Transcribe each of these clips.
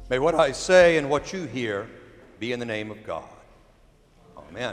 May what I say and what you hear be in the name of God. Amen.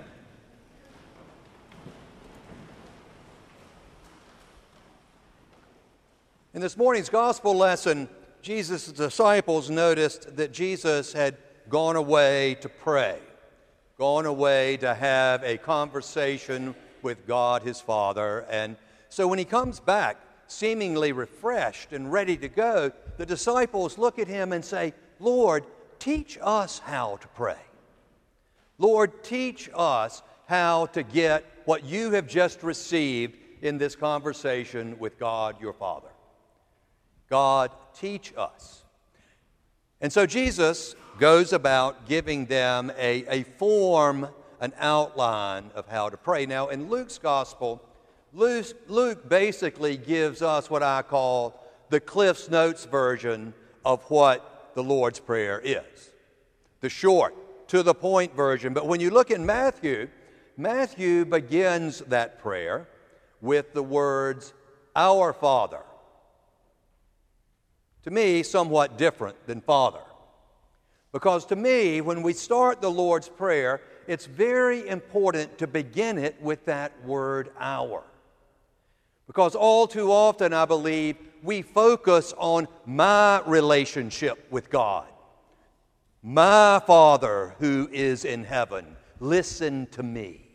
In this morning's gospel lesson, Jesus' disciples noticed that Jesus had gone away to pray, gone away to have a conversation with God his Father. And so when he comes back, seemingly refreshed and ready to go, the disciples look at him and say, "Lord, teach us how to pray. Lord, teach us how to get what you have just received in this conversation with God your Father. God, teach us." And so Jesus goes about giving them a form, an outline of how to pray. Now, in Luke's gospel, Luke basically gives us what I call the Cliff's Notes version of what the Lord's Prayer is. The short, to-the-point version. But when you look in Matthew begins that prayer with the words, "Our Father." To me, somewhat different than Father. Because to me, when we start the Lord's Prayer, it's very important to begin it with that word "our." Because all too often, I believe, we focus on my relationship with God. My Father who is in heaven, listen to me.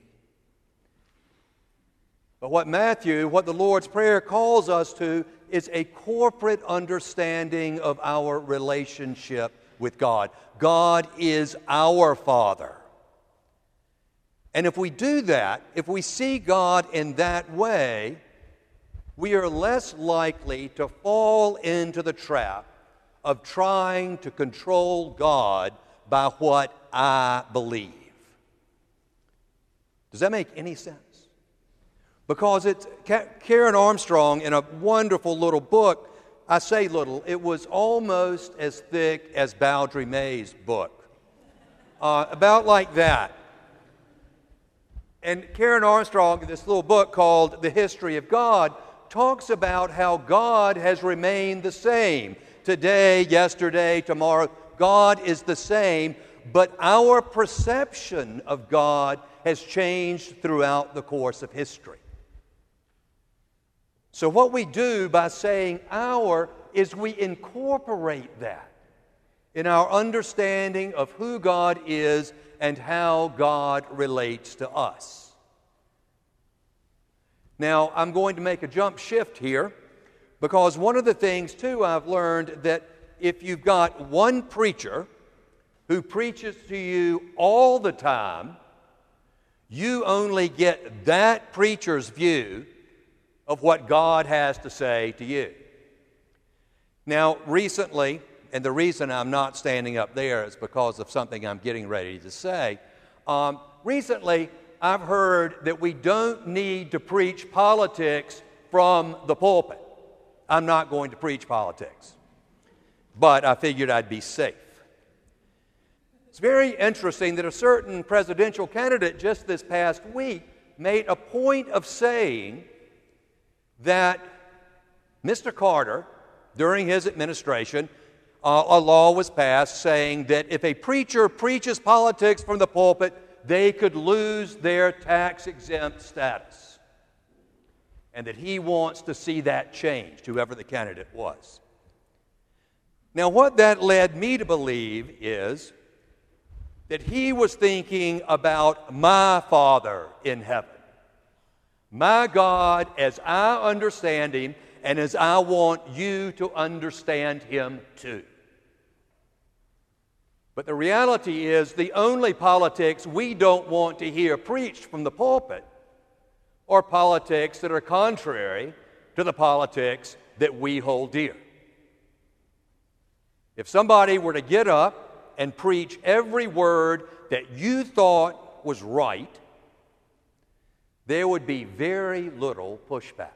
But what the Lord's Prayer calls us to is a corporate understanding of our relationship with God. God is our Father. And if we do that, if we see God in that way, we are less likely to fall into the trap of trying to control God by what I believe. Does that make any sense? Because it's Karen Armstrong in a wonderful little book, I say little, it was almost as thick as Bowdry May's book, about like that. And Karen Armstrong, in this little book called The History of God, talks about how God has remained the same. Today, yesterday, tomorrow, God is the same, but our perception of God has changed throughout the course of history. So what we do by saying "our" is we incorporate that in our understanding of who God is and how God relates to us. Now, I'm going to make a jump shift here because one of the things, too, I've learned that if you've got one preacher who preaches to you all the time, you only get that preacher's view of what God has to say to you. Now, recently, and the reason I'm not standing up there is because of something I'm getting ready to say. Recently, I've heard that we don't need to preach politics from the pulpit. I'm not going to preach politics, but I figured I'd be safe. It's very interesting that a certain presidential candidate just this past week made a point of saying that Mr. Carter, during his administration, a law was passed saying that if a preacher preaches politics from the pulpit, they could lose their tax-exempt status. And that he wants to see that changed, whoever the candidate was. Now, what that led me to believe is that he was thinking about my Father in heaven. My God, as I understand Him, and as I want you to understand Him too. But the reality is, the only politics we don't want to hear preached from the pulpit are politics that are contrary to the politics that we hold dear. If somebody were to get up and preach every word that you thought was right, there would be very little pushback.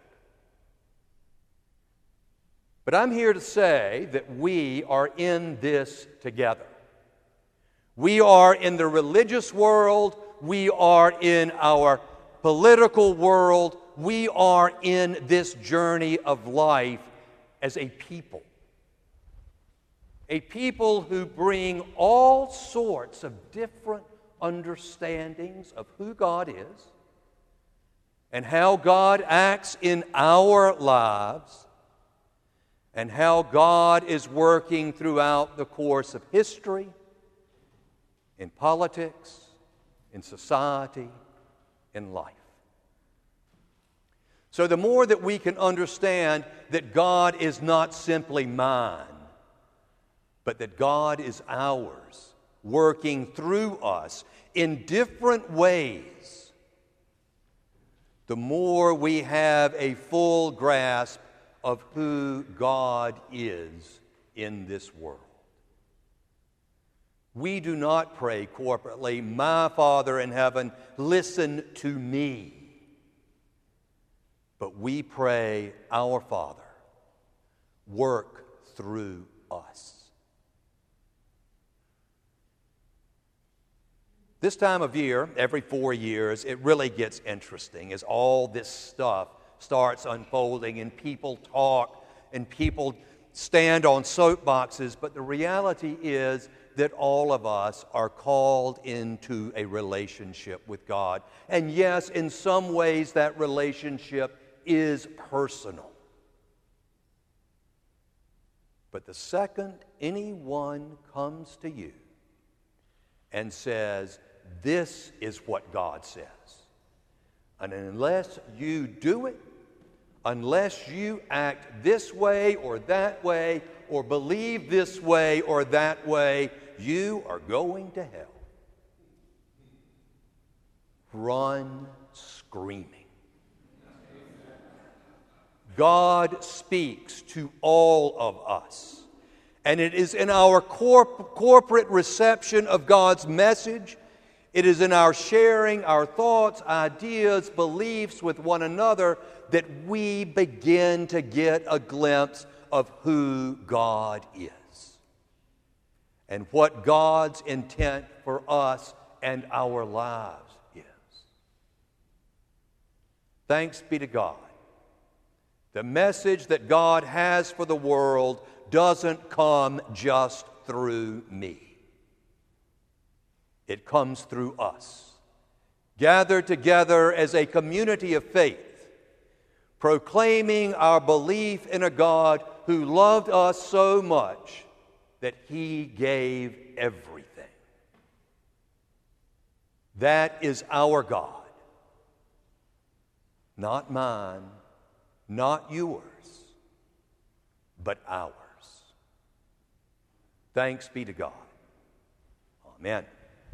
But I'm here to say that we are in this together. We are in the religious world. We are in our political world. We are in this journey of life as a people. a people who bring all sorts of different understandings of who God is and how God acts in our lives and how God is working throughout the course of history, in politics, in society, in life. So the more that we can understand that God is not simply mine, but that God is ours, working through us in different ways, the more we have a full grasp of who God is in this world. We do not pray corporately, "My Father in heaven, listen to me." But we pray, "Our Father, work through us." This time of year, every 4 years, it really gets interesting as all this stuff starts unfolding and people talk and people stand on soapboxes. But the reality is that all of us are called into a relationship with God. And yes, in some ways that relationship is personal. But the second anyone comes to you and says, "This is what God says," and unless you do it, unless you act this way or that way, or believe this way or that way, you are going to hell. Run screaming. God speaks to all of us, and it is in our corporate reception of God's message, it is in our sharing our thoughts, ideas, beliefs with one another that we begin to get a glimpse of who God is and what God's intent for us and our lives is. Thanks be to God. The message that God has for the world doesn't come just through me. It comes through us, gathered together as a community of faith, proclaiming our belief in a God who loved us so much that He gave everything. That is our God. Not mine, not yours, but ours. Thanks be to God. Amen.